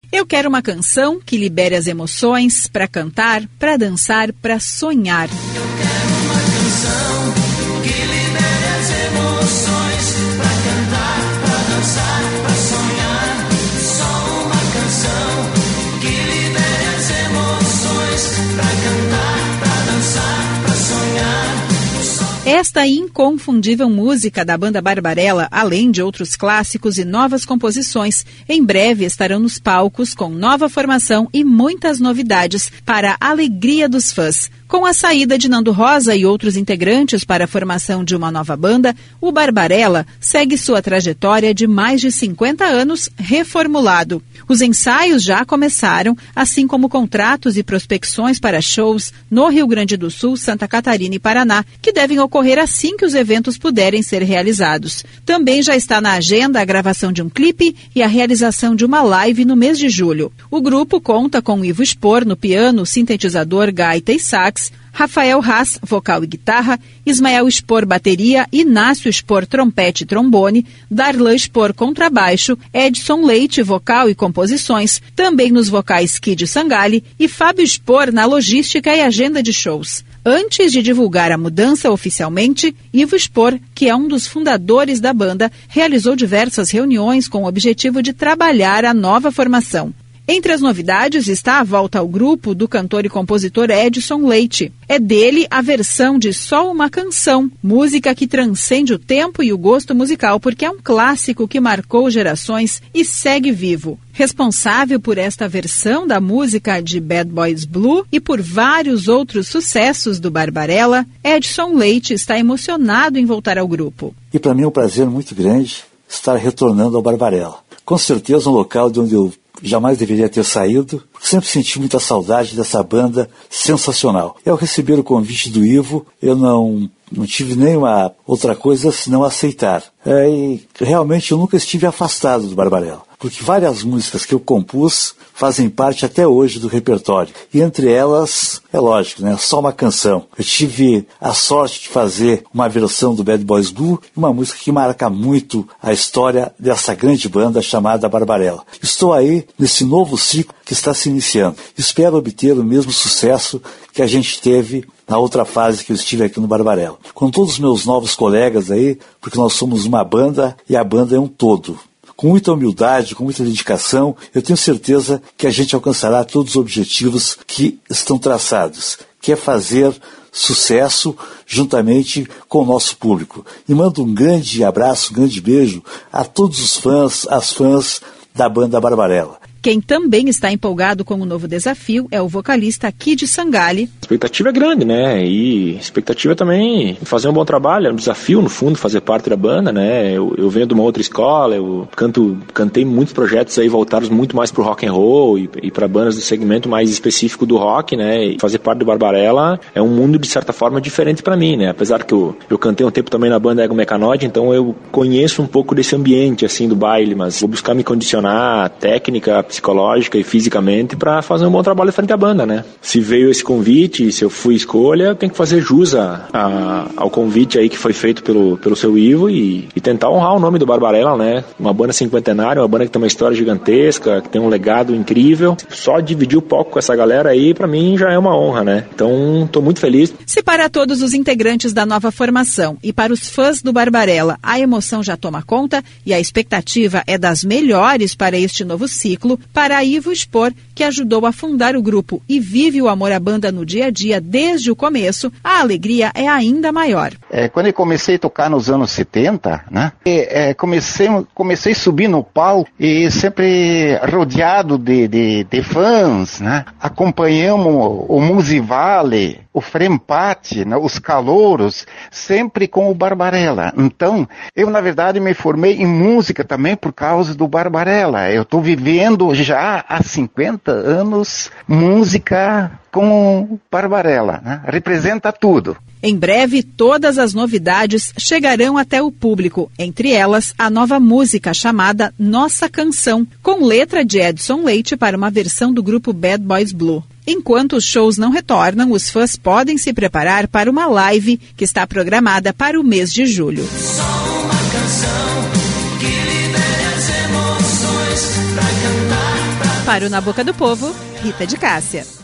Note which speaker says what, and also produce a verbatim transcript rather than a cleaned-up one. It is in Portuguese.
Speaker 1: Eu quero uma canção que libere as emoções para cantar, para dançar, para sonhar.
Speaker 2: Eu quero uma canção que libere as emoções para cantar, para dançar, para sonhar. Só uma canção que libere as emoções para cantar, para dançar, para sonhar.
Speaker 1: Esta inconfundível música da banda Barbarella, além de outros clássicos e novas composições, em breve estarão nos palcos com nova formação e muitas novidades para a alegria dos fãs. Com a saída de Nando Rosa e outros integrantes para a formação de uma nova banda, o Barbarella segue sua trajetória de mais de cinquenta anos reformulado. Os ensaios já começaram, assim como contratos e prospecções para shows no Rio Grande do Sul, Santa Catarina e Paraná, que devem ocorrer assim que os eventos puderem ser realizados. Também já está na agenda a gravação de um clipe e a realização de uma live no mês de julho. O grupo conta com Ivo Spor no piano, sintetizador, gaita e sax, Rafael Haas, vocal e guitarra, Ismael Spor, bateria, Inácio Spor, trompete e trombone, Darlan Spor, contrabaixo, Edson Leite, vocal e composições, também nos vocais Kid Sangali e Fábio Spor na logística e agenda de shows. Antes de divulgar a mudança oficialmente, Ivo Spor, que é um dos fundadores da banda, realizou diversas reuniões com o objetivo de trabalhar a nova formação. Entre as novidades está a volta ao grupo do cantor e compositor Edson Leite. É dele a versão de Só Uma Canção, música que transcende o tempo e o gosto musical porque é um clássico que marcou gerações e segue vivo. Responsável por esta versão da música de Bad Boys Blue e por vários outros sucessos do Barbarella, Edson Leite está emocionado em voltar ao grupo.
Speaker 3: E para mim é um prazer muito grande estar retornando ao Barbarella. Com certeza um local de onde eu jamais deveria ter saído, porque sempre senti muita saudade dessa banda sensacional. E ao receber o convite do Ivo, eu não, não tive nenhuma outra coisa senão aceitar. É, e realmente eu nunca estive afastado do Barbarella, porque várias músicas que eu compus fazem parte até hoje do repertório. E entre elas, é lógico, né? Só Uma Canção. Eu tive a sorte de fazer uma versão do Bad Boys Blue, uma música que marca muito a história dessa grande banda chamada Barbarella. Estou aí nesse novo ciclo que está se iniciando. Espero obter o mesmo sucesso que a gente teve na outra fase que eu estive aqui no Barbarella. Com todos os meus novos colegas aí, porque nós somos uma banda e a banda é um todo. Com muita humildade, com muita dedicação, eu tenho certeza que a gente alcançará todos os objetivos que estão traçados, que é fazer sucesso juntamente com o nosso público. E mando um grande abraço, um grande beijo a todos os fãs, as fãs da banda Barbarella.
Speaker 1: Quem também está empolgado com o novo desafio é o vocalista Kid Sangali.
Speaker 4: A expectativa é grande, né? E a expectativa também é fazer um bom trabalho, é um desafio, no fundo, fazer parte da banda, né? Eu, eu venho de uma outra escola, eu canto, cantei muitos projetos aí voltados muito mais pro rock and roll e, e para bandas do segmento mais específico do rock, né? E fazer parte do Barbarella é um mundo, de certa forma, diferente para mim, né? Apesar que eu, eu cantei um tempo também na banda Ego Mecanoide, então eu conheço um pouco desse ambiente, assim, do baile, mas vou buscar me condicionar, técnica, psicológica e fisicamente para fazer um bom trabalho frente à banda, né? Se veio esse convite, se eu fui escolha, eu tenho que fazer jus a, a, ao convite aí que foi feito pelo, pelo seu Ivo e, e tentar honrar o nome do Barbarella, né? Uma banda cinquentenária, uma banda que tem uma história gigantesca, que tem um legado incrível. Só dividir o palco com essa galera aí, para mim, já é uma honra, né? Então, tô muito feliz.
Speaker 1: Se para todos os integrantes da nova formação e para os fãs do Barbarella, a emoção já toma conta e a expectativa é das melhores para este novo ciclo, para Ivo Spor, que ajudou a fundar o grupo e vive o amor à banda no dia a dia desde o começo, a alegria é ainda maior.
Speaker 5: É, quando eu comecei a tocar nos anos setenta, né, é, comecei, comecei a subir no palco e sempre rodeado de, de, de fãs, né, acompanhamos o Musivale, o Frempate, né, os Calouros, sempre com o Barbarella. Então, eu na verdade me formei em música também por causa do Barbarella. Eu estou vivendo já há cinquenta anos música com Barbarella, né? Representa tudo.
Speaker 1: Em breve, todas as novidades chegarão até o público, entre elas a nova música chamada Nossa Canção, com letra de Edson Leite para uma versão do grupo Bad Boys Blue. Enquanto os shows não retornam, os fãs podem se preparar para uma live que está programada para o mês de julho.
Speaker 2: Só uma canção que libere as emoções pra cantar, pra
Speaker 1: Para o Na Boca do Povo, Rita de Cássia.